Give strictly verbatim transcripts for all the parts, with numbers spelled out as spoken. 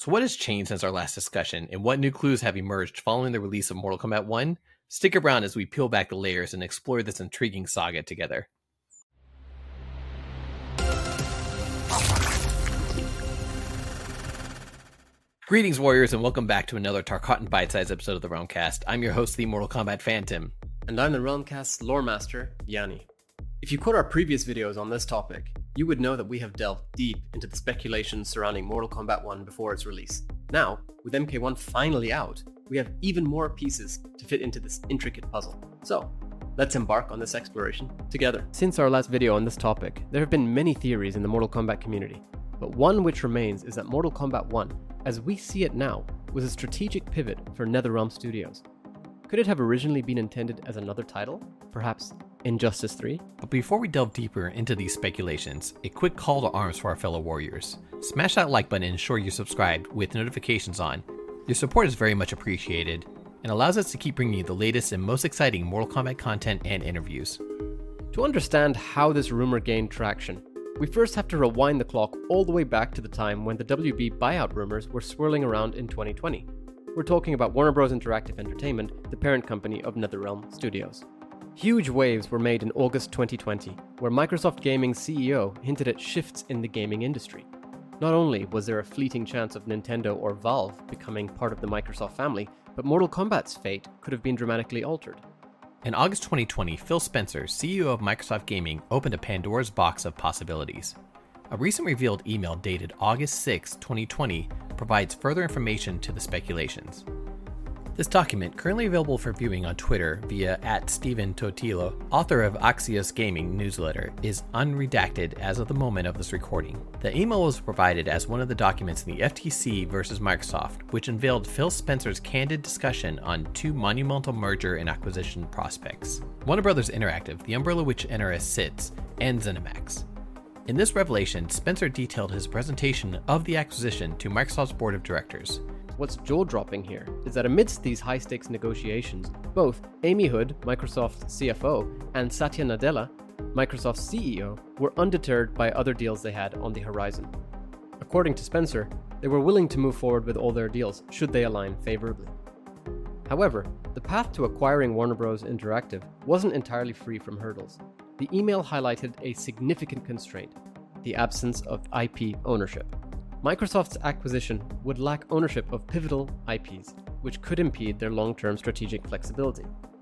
So what has changed since our last discussion, and what new clues have emerged following the release of Mortal Kombat one? Stick around as we peel back the layers and explore this intriguing saga together. Greetings, warriors, and welcome back to another Tarkatan Bite-sized episode of the Realmcast. I'm your host, the Mortal Kombat Phantom. And I'm the Realmcast's lore master, Yanni. If you caught our previous videos on this topic, you would know that we have delved deep into the speculations surrounding Mortal Kombat one before its release. Now, with M K one finally out, we have even more pieces to fit into this intricate puzzle. So, let's embark on this exploration together. Since our last video on this topic, there have been many theories in the Mortal Kombat community, but one which remains is that Mortal Kombat one, as we see it now, was a strategic pivot for NetherRealm Studios. Could it have originally been intended as another title? Perhaps Injustice three? But before we delve deeper into these speculations, a quick call to arms for our fellow warriors. Smash that like button and ensure you're subscribed with notifications on. Your support is very much appreciated and allows us to keep bringing you the latest and most exciting Mortal Kombat content and interviews. To understand how this rumor gained traction, we first have to rewind the clock all the way back to the time when the W B buyout rumors were swirling around in twenty twenty. We're talking about Warner Bros. Interactive Entertainment, the parent company of NetherRealm Studios. Huge waves were made in August twenty twenty, where Microsoft Gaming's C E O hinted at shifts in the gaming industry. Not only was there a fleeting chance of Nintendo or Valve becoming part of the Microsoft family, but Mortal Kombat's fate could have been dramatically altered. In August twenty twenty, Phil Spencer, C E O of Microsoft Gaming, opened a Pandora's box of possibilities. A recent revealed email dated August sixth, twenty twenty, provides further information to the speculations. This document, currently available for viewing on Twitter via at Steven Totilo, author of Axios Gaming newsletter, is unredacted as of the moment of this recording. The email was provided as one of the documents in the F T C versus Microsoft, which unveiled Phil Spencer's candid discussion on two monumental merger and acquisition prospects: Warner Bros. Interactive, the umbrella which N R S sits, and ZeniMax. In this revelation, Spencer detailed his presentation of the acquisition to Microsoft's board of directors. What's jaw-dropping here is that amidst these high-stakes negotiations, both Amy Hood, Microsoft's C F O, and Satya Nadella, Microsoft's C E O, were undeterred by other deals they had on the horizon. According to Spencer, they were willing to move forward with all their deals should they align favorably. However, the path to acquiring Warner Bros. Interactive wasn't entirely free from hurdles. The email highlighted a significant constraint: the absence of I P ownership. Microsoft's acquisition would lack ownership of pivotal I Ps, which could impede their long-term strategic flexibility.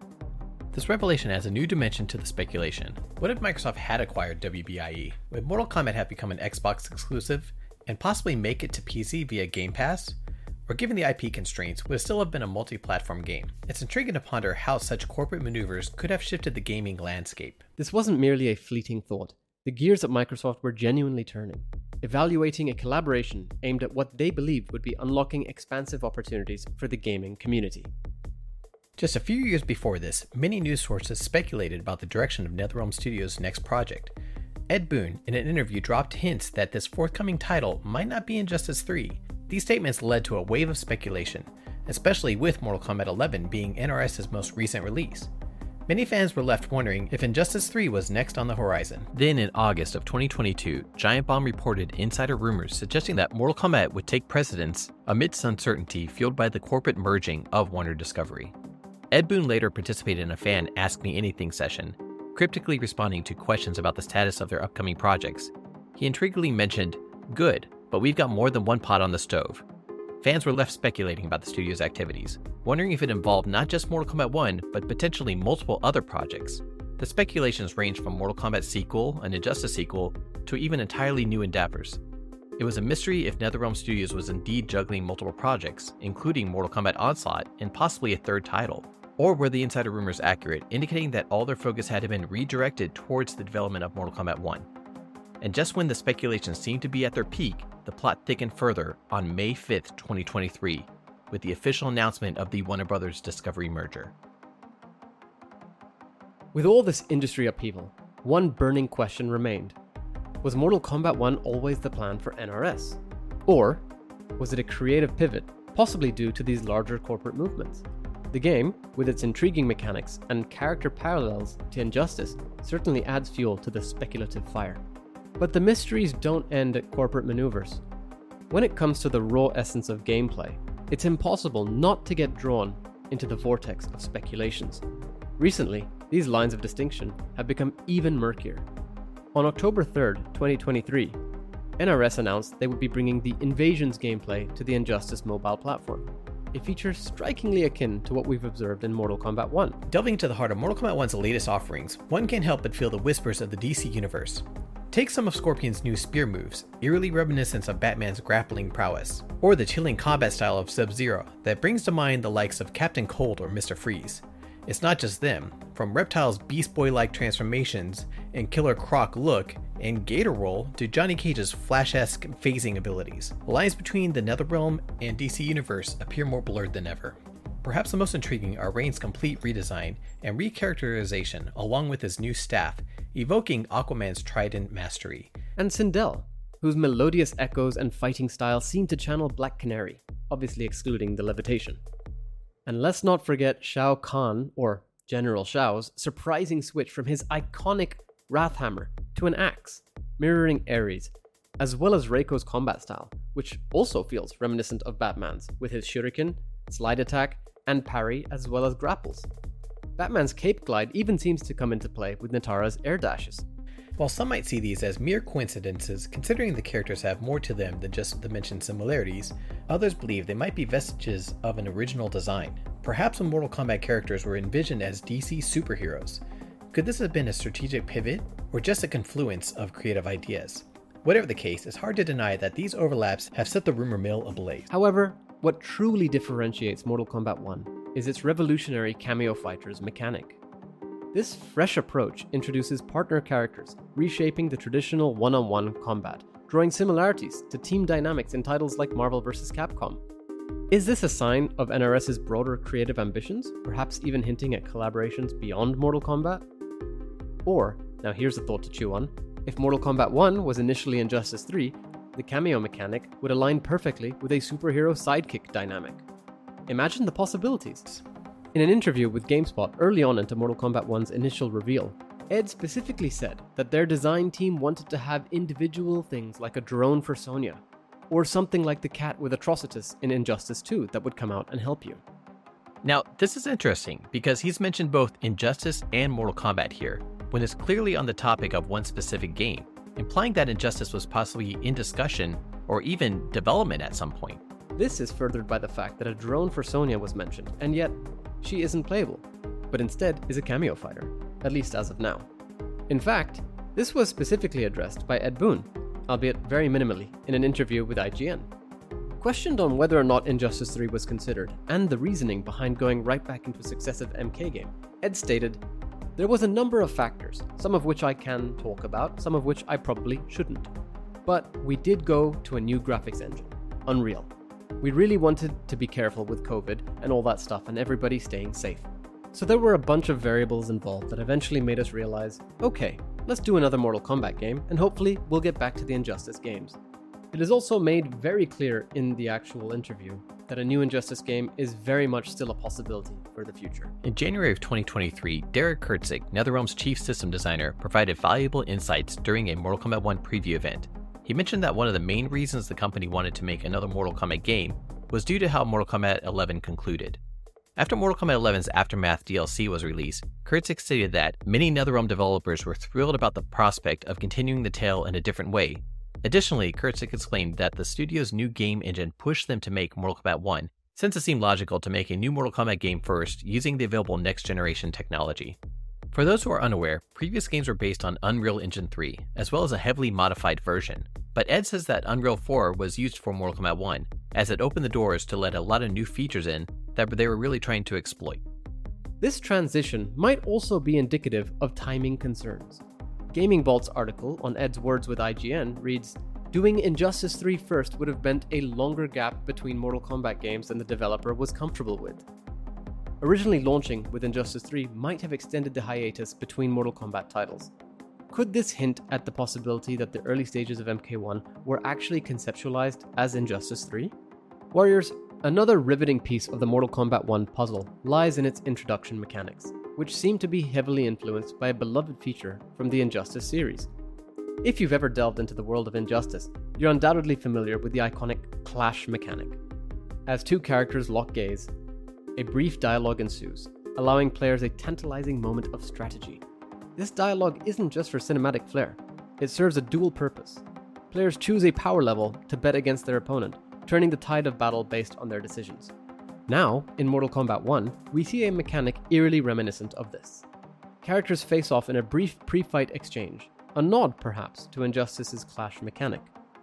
This revelation adds a new dimension to the speculation. What if Microsoft had acquired W B I E? Would Mortal Kombat have become an Xbox exclusive and possibly make it to P C via Game Pass? Or given the I P constraints, would it still have been a multi-platform game? It's intriguing to ponder how such corporate maneuvers could have shifted the gaming landscape. This wasn't merely a fleeting thought. The gears at Microsoft were genuinely turning, evaluating a collaboration aimed at what they believed would be unlocking expansive opportunities for the gaming community. Just a few years before this, many news sources speculated about the direction of NetherRealm Studios' next project. Ed Boon, in an interview, dropped hints that this forthcoming title might not be Injustice three. These statements led to a wave of speculation, especially with Mortal Kombat eleven being N R S's most recent release. Many fans were left wondering if Injustice three was next on the horizon. Then in August of twenty twenty-two, Giant Bomb reported insider rumors suggesting that Mortal Kombat would take precedence amidst uncertainty fueled by the corporate merging of Warner Discovery. Ed Boon later participated in a fan Ask Me Anything session, cryptically responding to questions about the status of their upcoming projects. He intriguingly mentioned, "Good, but we've got more than one pot on the stove." Fans were left speculating about the studio's activities, wondering if it involved not just Mortal Kombat one, but potentially multiple other projects. The speculations ranged from Mortal Kombat sequel, an Injustice sequel, to even entirely new endeavors. It was a mystery if NetherRealm Studios was indeed juggling multiple projects, including Mortal Kombat Onslaught and possibly a third title. Or were the insider rumors accurate, indicating that all their focus had been redirected towards the development of Mortal Kombat one? And just when the speculations seemed to be at their peak, the plot thickened further on May fifth, twenty twenty-three, with the official announcement of the Warner Bros. Discovery merger. With all this industry upheaval, one burning question remained. Was Mortal Kombat one always the plan for N R S? Or was it a creative pivot, possibly due to these larger corporate movements? The game, with its intriguing mechanics and character parallels to Injustice, certainly adds fuel to the speculative fire. But the mysteries don't end at corporate maneuvers. when it comes to the raw essence of gameplay, it's impossible not to get drawn into the vortex of speculations. Recently, these lines of distinction have become even murkier. On October third, twenty twenty-three, N R S announced they would be bringing the Invasions gameplay to the Injustice mobile platform, a feature strikingly akin to what we've observed in Mortal Kombat one. Delving into the heart of Mortal Kombat one's latest offerings, one can't help but feel the whispers of the D C universe. Take some of Scorpion's new spear moves, eerily reminiscent of Batman's grappling prowess, or the chilling combat style of Sub-Zero that brings to mind the likes of Captain Cold or Mister Freeze. It's not just them. From Reptile's Beast Boy-like transformations and Killer Croc look and Gator Roll to Johnny Cage's Flash-esque phasing abilities, the lines between the Netherrealm and D C Universe appear more blurred than ever. Perhaps the most intriguing are Rain's complete redesign and recharacterization along with his new staff, evoking Aquaman's trident mastery. And Sindel, whose melodious echoes and fighting style seem to channel Black Canary, obviously excluding the levitation. And let's not forget Shao Kahn, or General Shao's, surprising switch from his iconic Wrath Hammer to an axe, mirroring Ares, as well as Reiko's combat style, which also feels reminiscent of Batman's, with his shuriken, slide attack, and parry, as well as grapples. Batman's cape glide even seems to come into play with Natara's air dashes. While some might see these as mere coincidences, considering the characters have more to them than just the mentioned similarities, others believe they might be vestiges of an original design. Perhaps when Mortal Kombat characters were envisioned as D C superheroes. Could this have been a strategic pivot, or just a confluence of creative ideas? Whatever the case, it's hard to deny that these overlaps have set the rumor mill ablaze. However, what truly differentiates Mortal Kombat one is its revolutionary cameo fighters mechanic. This fresh approach introduces partner characters, reshaping the traditional one-on-one combat, drawing similarities to team dynamics in titles like Marvel versus. Capcom. Is this a sign of N R S's broader creative ambitions, perhaps even hinting at collaborations beyond Mortal Kombat? Or, now here's a thought to chew on, if Mortal Kombat one was initially Injustice three, the cameo mechanic would align perfectly with a superhero sidekick dynamic. Imagine the possibilities. In an interview with GameSpot early on into Mortal Kombat one's initial reveal, Ed specifically said that their design team wanted to have individual things like a drone for Sonya, or something like the cat with Atrocitus in Injustice two that would come out and help you. Now, this is interesting because he's mentioned both Injustice and Mortal Kombat here, when it's clearly on the topic of one specific game, implying that Injustice was possibly in discussion or even development at some point. This is furthered by the fact that a drone for Sonya was mentioned, and yet she isn't playable, but instead is a cameo fighter, at least as of now. In fact, this was specifically addressed by Ed Boon, albeit very minimally, in an interview with I G N. Questioned on whether or not Injustice three was considered, and the reasoning behind going right back into a successive M K game, Ed stated, "There was a number of factors, some of which I can talk about, some of which I probably shouldn't. But we did go to a new graphics engine, Unreal. We really wanted to be careful with COVID and all that stuff and everybody staying safe. So there were a bunch of variables involved that eventually made us realize, okay, let's do another Mortal Kombat game and hopefully we'll get back to the Injustice games." It is also made very clear in the actual interview that a new Injustice game is very much still a possibility for the future. In January of twenty twenty-three, Derek Kurtzik, NetherRealm's chief system designer, provided valuable insights during a Mortal Kombat one preview event. He mentioned that one of the main reasons the company wanted to make another Mortal Kombat game was due to how Mortal Kombat eleven concluded. After Mortal Kombat eleven's Aftermath D L C was released, Kurtzik stated that many NetherRealm developers were thrilled about the prospect of continuing the tale in a different way. Additionally, Kurtzik explained that the studio's new game engine pushed them to make Mortal Kombat one, since it seemed logical to make a new Mortal Kombat game first using the available next-generation technology. For those who are unaware, previous games were based on Unreal Engine three, as well as a heavily modified version, but Ed says that Unreal four was used for Mortal Kombat one, as it opened the doors to let a lot of new features in that they were really trying to exploit. This transition might also be indicative of timing concerns. Gaming Vault's article on Ed's words with I G N reads, "Doing Injustice three first would have meant a longer gap between Mortal Kombat games than the developer was comfortable with. Originally launching with Injustice three might have extended the hiatus between Mortal Kombat titles. Could this hint at the possibility that the early stages of M K one were actually conceptualized as Injustice three? Warriors, another riveting piece of the Mortal Kombat one puzzle lies in its introduction mechanics, which seem to be heavily influenced by a beloved feature from the Injustice series. If you've ever delved into the world of Injustice, you're undoubtedly familiar with the iconic clash mechanic. As two characters lock gaze, a brief dialogue ensues, allowing players a tantalizing moment of strategy. This dialogue isn't just for cinematic flair, it serves a dual purpose. Players choose a power level to bet against their opponent, turning the tide of battle based on their decisions. Now, in Mortal Kombat one, we see a mechanic eerily reminiscent of this. Characters face off in a brief pre-fight exchange, a nod perhaps to Injustice's clash mechanic.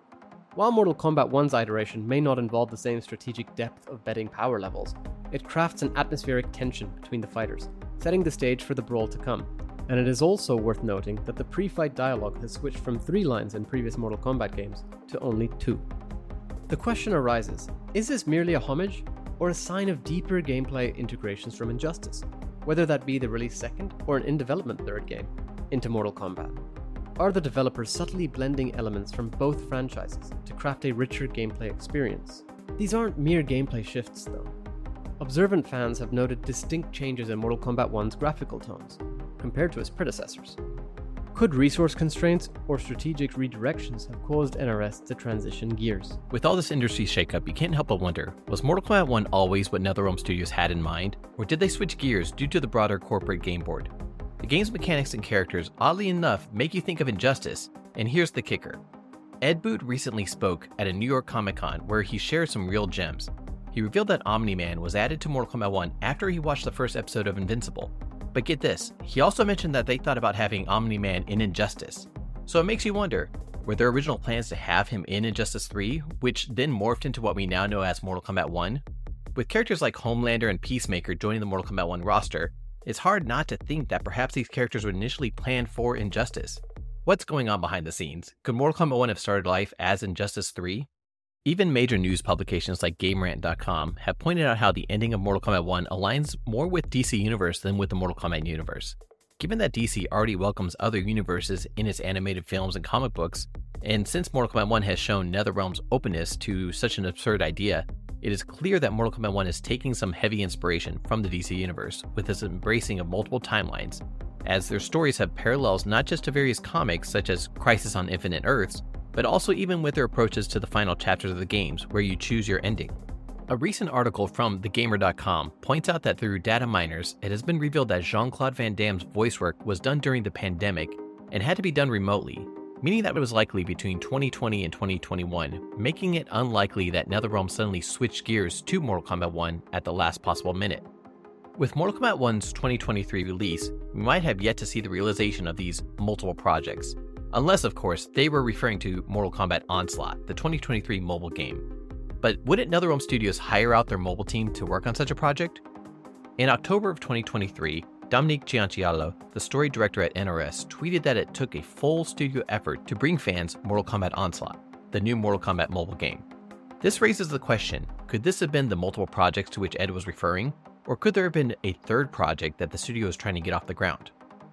While Mortal Kombat one's iteration may not involve the same strategic depth of betting power levels, it crafts an atmospheric tension between the fighters, setting the stage for the brawl to come. And it is also worth noting that the pre-fight dialogue has switched from three lines in previous Mortal Kombat games to only two. The question arises, is this merely a homage, or a sign of deeper gameplay integrations from Injustice, whether that be the release second or an in-development third game, into Mortal Kombat? Are the developers subtly blending elements from both franchises to craft a richer gameplay experience? These aren't mere gameplay shifts though. Observant fans have noted distinct changes in Mortal Kombat one's graphical tones, compared to its predecessors. Could resource constraints or strategic redirections have caused N R S to transition gears? With all this industry shakeup, you can't help but wonder, was Mortal Kombat one always what NetherRealm Studios had in mind, or did they switch gears due to the broader corporate game board? The game's mechanics and characters, oddly enough, make you think of Injustice, and here's the kicker. Ed Boon recently spoke at a New York Comic-Con where he shared some real gems. He revealed that Omni-Man was added to Mortal Kombat one after he watched the first episode of Invincible. But get this, he also mentioned that they thought about having Omni-Man in Injustice. So it makes you wonder, were their original plans to have him in Injustice three, which then morphed into what we now know as Mortal Kombat one? With characters like Homelander and Peacemaker joining the Mortal Kombat one roster, it's hard not to think that perhaps these characters were initially planned for Injustice. What's going on behind the scenes? Could Mortal Kombat one have started life as Injustice three? Even major news publications like GameRant dot com have pointed out how the ending of Mortal Kombat one aligns more with D C Universe than with the Mortal Kombat universe. Given that D C already welcomes other universes in its animated films and comic books, and since Mortal Kombat one has shown NetherRealm's openness to such an absurd idea, it is clear that Mortal Kombat one is taking some heavy inspiration from the D C Universe with its embracing of multiple timelines, as their stories have parallels not just to various comics such as Crisis on Infinite Earths, but also even with their approaches to the final chapters of the games where you choose your ending. A recent article from the gamer dot com points out that through data miners, it has been revealed that Jean-Claude Van Damme's voice work was done during the pandemic and had to be done remotely, meaning that it was likely between twenty twenty and twenty twenty-one, making it unlikely that NetherRealm suddenly switched gears to Mortal Kombat one at the last possible minute. With Mortal Kombat one's twenty twenty-three release, we might have yet to see the realization of these multiple projects, unless of course they were referring to Mortal Kombat Onslaught, the twenty twenty-three mobile game. But wouldn't NetherRealm Studios hire out their mobile team to work on such a project? In October of twenty twenty-three, Dominique Gianchialo, the story director at N R S, tweeted that it took a full studio effort to bring fans Mortal Kombat Onslaught, the new Mortal Kombat mobile game. This raises the question, could this have been the multiple projects to which Ed was referring, or could there have been a third project that the studio was trying to get off the ground?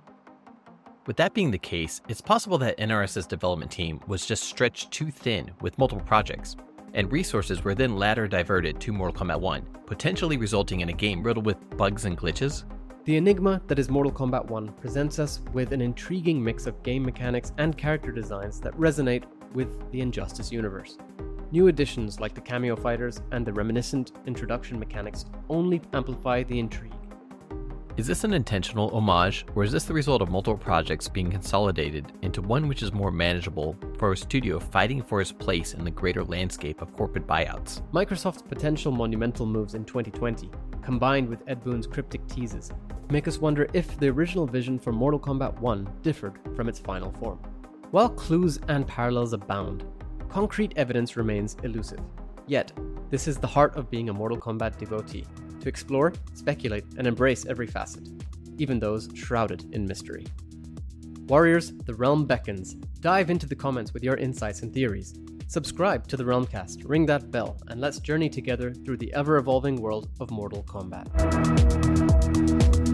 With that being the case, it's possible that NRS's development team was just stretched too thin with multiple projects, and resources were then latter diverted to Mortal Kombat one, potentially resulting in a game riddled with bugs and glitches. The enigma that is Mortal Kombat one presents us with an intriguing mix of game mechanics and character designs that resonate with the Injustice universe. New additions like the cameo fighters and the reminiscent introduction mechanics only amplify the intrigue. Is this an intentional homage, or is this the result of multiple projects being consolidated into one which is more manageable for a studio fighting for its place in the greater landscape of corporate buyouts? Microsoft's potential monumental moves in twenty twenty, combined with Ed Boon's cryptic teases, make us wonder if the original vision for Mortal Kombat one differed from its final form. While clues and parallels abound, concrete evidence remains elusive. Yet, this is the heart of being a Mortal Kombat devotee, to explore, speculate, and embrace every facet, even those shrouded in mystery. Warriors, the Realm beckons. Dive into the comments with your insights and theories. Subscribe to the Realmcast, ring that bell, and let's journey together through the ever-evolving world of Mortal Kombat.